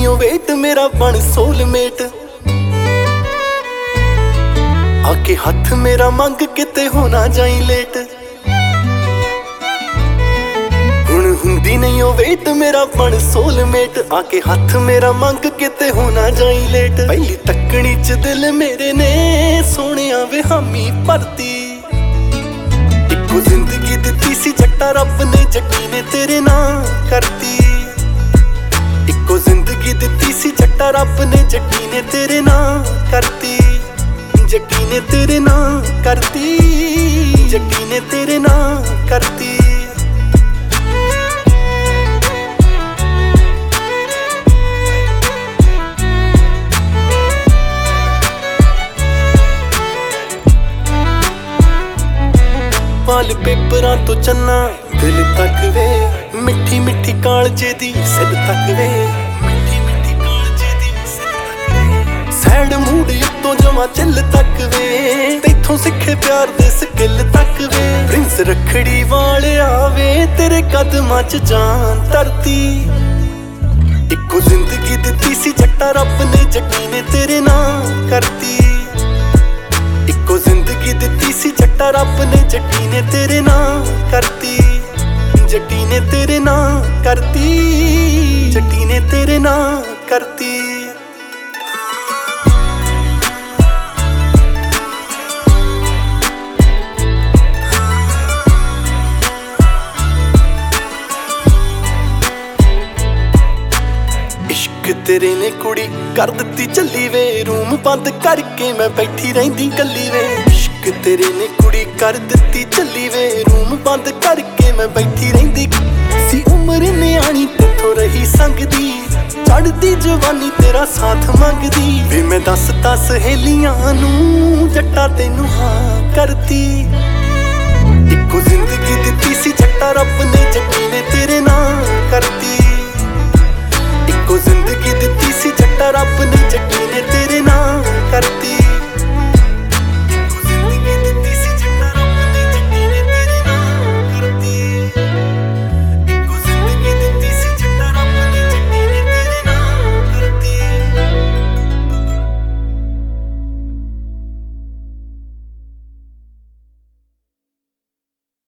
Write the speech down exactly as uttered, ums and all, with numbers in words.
ਨਹੀਂ ਉਹ ਵੇਟ ਮੇਰਾ ਬਣ ਸੋਲਮੇਟ। ਆਕੇ ਹੱਥ ਮੇਰਾ ਮੰਗ ਕਿਤੇ ਹੋਣਾ ਜਾਈ ਲੇਟ। ਹੁਣ ਹੁੰਦੀ ਨਹੀਂ ਉਹ ਵੇਟ ਮੇਰਾ ਬਣ ਸੋਲਮੇਟ। ਆਕੇ ਹੱਥ ਮੇਰਾ ਮੰਗ ਕਿਤੇ ਹੋਣਾ ਜਾਈ ਲੇਟ। ਪਹਿਲੀ ਤੱਕਣੀ ਚ ਦਿਲ ਮੇਰੇ ਨੇ ਸੋਹਣਿਆ ਵੇ ਹਾਮੀ ਭਰਤੀ। ਇੱਕੋ ਜ਼ਿੰਦਗੀ ਦਿੱਤੀ ਸੀ ਜੱਟਾ ਰੱਬ ਨੇ, ਜੱਟੀ ਨੇ ਤੇਰੇ ਨਾਂ ਕਰਤੀ। ਇੱਕੋ ਜ਼ਿੰਦਗੀ ਦਿੱਤੀ ਸੀ ਜੱਟਾ ਰੱਬ ਨੇ, ਜੱਟੀ ਨੇ ਤੇਰੇ ਨਾਂ ਕਰਤੀ। ਜੱਟੀ ਨੇ ਤੇਰੇ ਨਾਂ ਕਰਤੀ, ਜੱਟੀ ਨੇ ਤੇਰੇ ਨਾਂ ਕਰਤੀ। ਵਾਲ ਪੇਪਰਾਂ ਤੋਂ ਚੰਨਾ ਦਿਲ ਤੱਕ ਵੇ, ਮਿੱਠੀ ਮਿੱਠੀ ਕਾਲਜੇ ਦੀ ਸਿਲ ਤੱਕ ਵੇ, ਮਿੱਠੀ ਮਿੱਠੀ ਕਾਲਜੇ ਦੀ ਸਿਲ ਤੱਕ ਵੇ। ਸੈਡ ਮੂਡ ਉੱਤੋਂ ਜਮਾ ਚਿੱਲ ਤੱਕ ਵੇ, ਤੈਥੋਂ ਸਿੱਖੇ ਪਿਆਰ ਦੇ ਸਕਿੱਲ ਤੱਕ ਵੇ। ਪ੍ਰਿੰਸ ਰੱਖੜੀ ਵਾਲਿਆ ਵੇ ਤੇਰੇ ਕਦਮਾਂ ਚ ਜਾਨ ਧਰਤੀ। ਇੱਕੋ ਜ਼ਿੰਦਗੀ ਦਿੱਤੀ ਸੀ ਜੱਟਾ ਰੱਬ ਨੇ, ਜੱਟੀ ਨੇ ਤੇਰੇ ਨਾਂ ਕਰਤੀ। ਇੱਕੋ ਜ਼ਿੰਦਗੀ ਦਿੱਤੀ ਸੀ ਜੱਟਾ ਰੱਬ ਨੇ, ਜੱਟੀ ਨੇ ਤੇਰੇ ਨਾਂ ਕਰਤੀ। ਜੱਟੀ ਨੇ ਤੇਰੇ ਨਾਂ ਕਰਤੀ, ਜੱਟੀ ਨੇ ਤੇਰੇ ਨਾਂ ਕਰਤੀ। ਇਸ਼ਕ ਤੇਰੇ ਨੇ ਕੁੜੀ ਕਰ ਦਿੱਤੀ ਝੱਲੀ ਵੇ, ਰੂਮ ਬੰਦ ਕਰਕੇ ਮੈਂ ਬੈਠੀ ਰਹਿੰਦੀ ਕੱਲੀ ਵੇ। ਇਸ਼ਕ ਤੇਰੇ ਨੇ ਕੁੜੀ ਕਰ ਦਿੱਤੀ ਝੱਲੀ ਵੇ, ਰੂਮ ਬੰਦ ਕਰਕੇ ਮੈਂ ਬੈਠੀ ਰਹਿੰਦੀ ਸੀ। ਉਮਰ ਨਿਆਣੀ ਤੇਥੋਂ ਰਹੀ ਸੰਗਦੀ, ਚੜ੍ਹਦੀ ਜਵਾਨੀ ਤੇਰਾ ਸਾਥ ਮੰਗਦੀ ਵੇ। ਮੈਂ ਦੱਸਤਾ ਸਹੇਲੀਆਂ ਨੂੰ ਜੱਟਾ ਤੈਨੂੰ ਹਾਂ ਕਰਤੀ। ਇੱਕੋ ਜ਼ਿੰਦਗੀ ਦਿੱਤੀ ਸੀ ਜੱਟਾ ਰੱਬ ਨੇ, ਜੱਟੀ ਨੇ ਤੇਰੇ ਨਾਂ